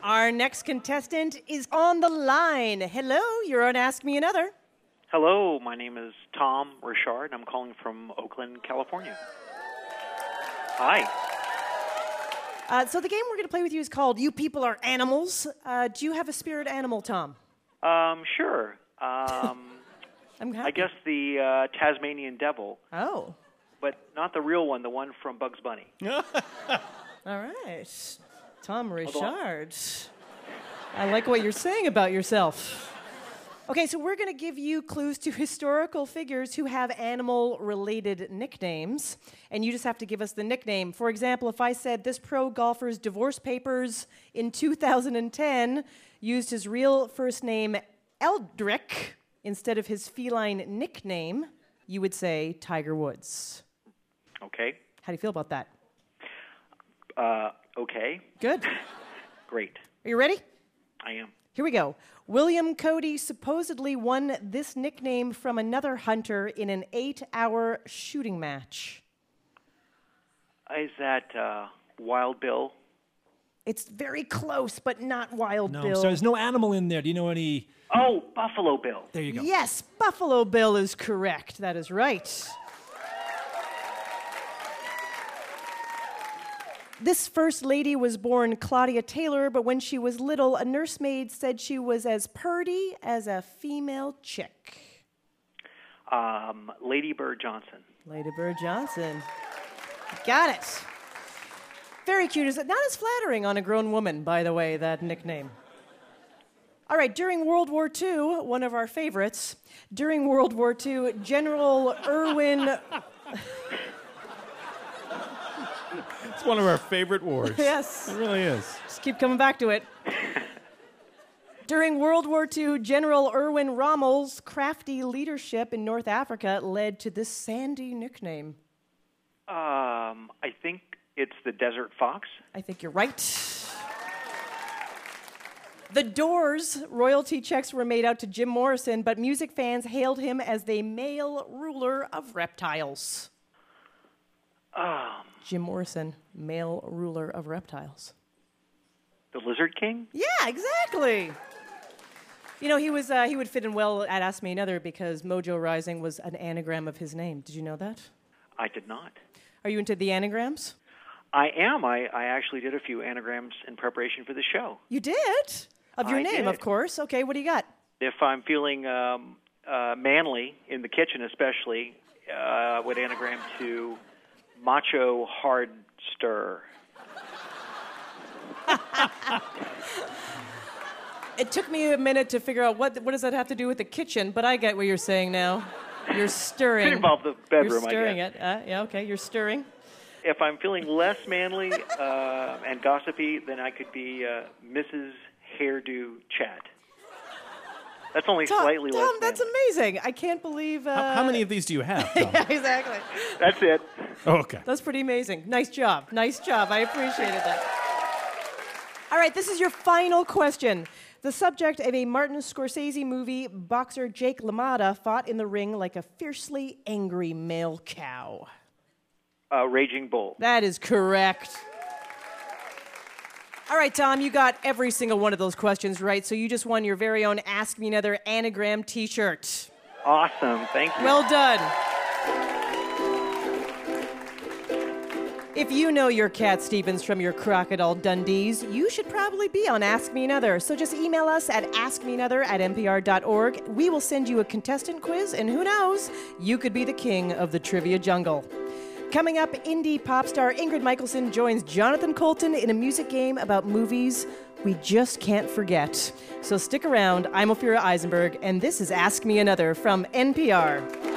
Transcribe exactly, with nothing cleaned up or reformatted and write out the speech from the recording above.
Our next contestant is on the line. Hello, you're on Ask Me Another. Hello, my name is Tom Richard. I'm calling from Oakland, California. Hi. Uh, so the game we're going to play with you is called You People Are Animals. Uh, do you have a spirit animal, Tom? Um, sure. Um, I'm happy. I guess the uh, Tasmanian devil, Oh, but not the real one, the one from Bugs Bunny. all right. Tom Richard. I like what you're saying about yourself. Okay, so we're going to give you clues to historical figures who have animal-related nicknames, and you just have to give us the nickname. For example, if I said this pro golfer's divorce papers in two thousand ten used his real first name, Eldrick, instead of his feline nickname, you would say Tiger Woods. Okay. How do you feel about that? Uh, okay. Good. Great. Are you ready? I am. Here we go. William Cody supposedly won this nickname from another hunter in an eight-hour shooting match. Is that uh, Wild Bill? It's very close, but not Wild No, Bill. so there's no animal in there. Do you know any? Oh, Buffalo Bill. There you go. Yes, Buffalo Bill is correct. That is right. This first lady was born Claudia Taylor, but when she was little, a nursemaid said she was as purty as a female chick. Um, Lady Bird Johnson. Lady Bird Johnson. Got it. Very cute. Is it not as flattering on a grown woman, by the way, that nickname? All right, during World War Two, one of our favorites, during World War Two, General Irwin... It's one of our favorite wars. Yes. It really is. Just keep coming back to it. During World War Two, General Irwin Rommel's crafty leadership in North Africa led to this sandy nickname. Um, I think it's the Desert Fox. I think you're right. The Doors' royalty checks were made out to Jim Morrison, but music fans hailed him as the male ruler of reptiles. Um, Jim Morrison, male ruler of reptiles. the Lizard King? Yeah, exactly. You know, he was uh, he would fit in well at Ask Me Another because Mojo Rising was an anagram of his name. Did you know that? I did not. Are you into the anagrams? I am. I, I actually did a few anagrams in preparation for the show. You did? Of your I name, did. of course. Okay, what do you got? If I'm feeling um, uh, manly, in the kitchen especially, uh, I would anagram to Macho Hard Stir. It took me a minute to figure out what what does that have to do with the kitchen, but I get what you're saying now. You're stirring. Could involve the bedroom, You're stirring I guess. it. Uh, yeah, okay, you're stirring. If I'm feeling less manly uh, and gossipy, then I could be uh, Missus Hairdo Chat. That's only Tom, slightly Tom, less that's manly. amazing. I can't believe... Uh... How, how many of these do you have, Tom? yeah, exactly. That's it. Oh, okay. That's pretty amazing. Nice job. Nice job. I appreciated that. All right, this is your final question. The subject of a Martin Scorsese movie, boxer Jake LaMotta fought in the ring like a fiercely angry male cow. Uh, Raging Bull. That is correct. All right, Tom, you got every single one of those questions right, so you just won your very own Ask Me Another anagram T-shirt. Awesome. Thank you. Well done. If you know your Cat Stevens from your Crocodile Dundees, you should probably be on Ask Me Another. So just email us at ask me another at n p r dot org. We will send you a contestant quiz, and who knows, you could be the king of the trivia jungle. Coming up, indie pop star Ingrid Michaelson joins Jonathan Colton in a music game about movies we just can't forget. So stick around. I'm Ophira Eisenberg, and this is Ask Me Another from N P R.